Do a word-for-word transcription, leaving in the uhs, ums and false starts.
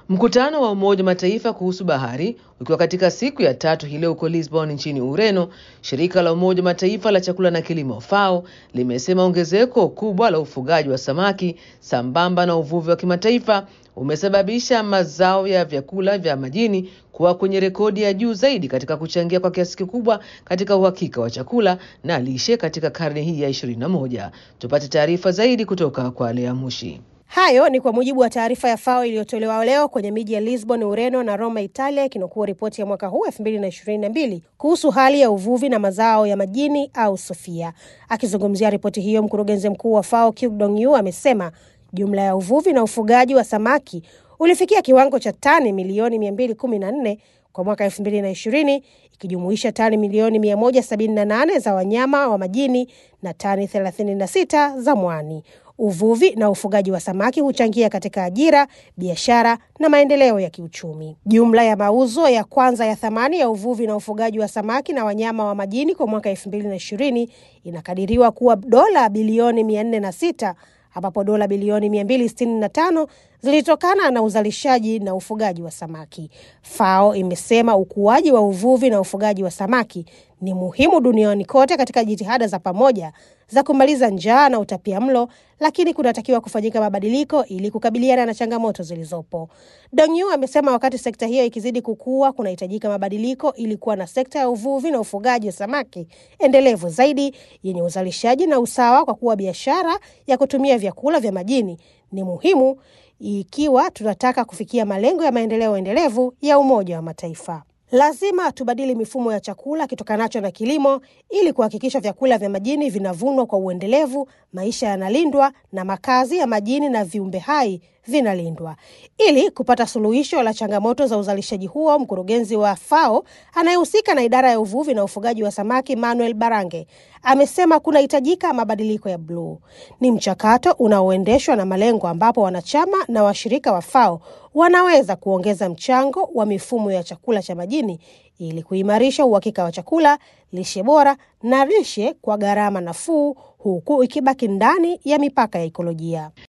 Mkutano wa Umoja wa Mataifa kuhusu bahari ukiwa katika siku ya tatu hii leo huko Lisbon nchini Ureno, shirika la Umoja wa Mataifa la chakula na kilimo FAO limesema ongezeko kubwa la ufugaji wa samaki sambamba na uvuvi wa kimataifa umesababisha mazao ya vyakula vya majini kuwa kwenye rekodi ya juu zaidi katika kuchangia kwa kiasi kikubwa katika uhakika wa chakula na lishe katika karne hii ya ishirini na moja. Tupate taarifa zaidi kutoka kwa Lea Mushi. Hayo ni kwa mujibu wa taarifa ya FAO iliyotolewa leo kwenye miji ya Lisbon, Ureno na Roma, Italia, ikinukuu ripoti ya mwaka huu elfu mbili na ishirini na mbili kuhusu hali ya uvuvi na mazao ya majini au SOFIA. Akizungumzia ripoti hiyo, mkurugenzi mkuu wa FAO Kyu Dong-yu amesema jumla ya uvuvi na ufugaji wa samaki ulifikia kiwango cha tani milioni mia mbili kumi na nne kwa mwaka elfu mbili na ishirini, ikijumuisha tani milioni mia moja sabini na nane za wanyama wa majini na tani thelathini na sita za mwani. Uvuvi na ufugaji wa samaki huchangia katika ajira, biashara na maendeleo ya kiuchumi. Jumla ya mauzo ya kwanza ya thamani ya uvuvi na ufugaji wa samaki na wanyama wa majini kwa mwaka elfu mbili na ishirini inakadiriwa kuwa dola bilioni mia nne na sita, ambapo dola bilioni mia mbili sitini na tano zilitokana na uzalishaji na ufugaji wa samaki. FAO imesema ukuaji wa uvuvi na ufugaji wa samaki ni muhimu duniani kote katika jitihada za pamoja za kumaliza njaa na utapiamlo, lakini kunatakiwa kufanyika mabadiliko ili kukabiliana na changamoto zilizopo. Dong-yu amesema wakati sekta hiyo ikizidi kukua, kunahitajika mabadiliko ili kuwa na sekta ya uvuvi na ufugaji wa samaki endelevu zaidi, yenye uzalishaji na usawa, kwa kuwa biashara ya kutumia vyakula vya majini ni muhimu ikiwa tunataka kufikia malengo ya maendeleo endelevu ya Umoja wa Mataifa. Lazima tubadili mifumo ya chakula kitokanacho na kilimo ili kuhakikisha vyakula vya majini vinavunwa kwa uendelevu, maisha yanalindwa na makazi ya majini na viumbe hai vinalindwa. Ili kupata suluhisho la changamoto za uzalishaji huo, mkurugenzi wa FAO anayehusika na idara ya uvuvi na ufugaji wa samaki, Manuel Barange, amesema kunahitajika mabadiliko ya bluu. Ni mchakato unaoendeshwa na malengo ambapo wanachama na washirika wa FAO wanaweza kuongeza mchango wa mifumo ya chakula cha majini ili kuimarisha uhakika wa chakula, lishe bora na lishe kwa gharama nafuu, huku ikibaki ndani ya mipaka ya ekolojia.